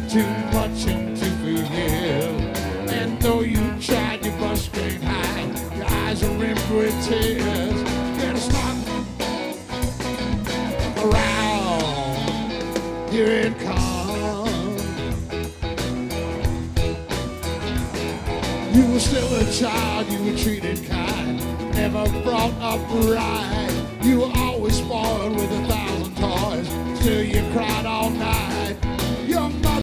too much and to feel. And though you tried, your bust straight high, your eyes are rimmed with tears. Then it's not around, here it comes. You were still a child, you were treated kind, never brought up right. You were always spoiled with 1,000 toys, still you cried all night.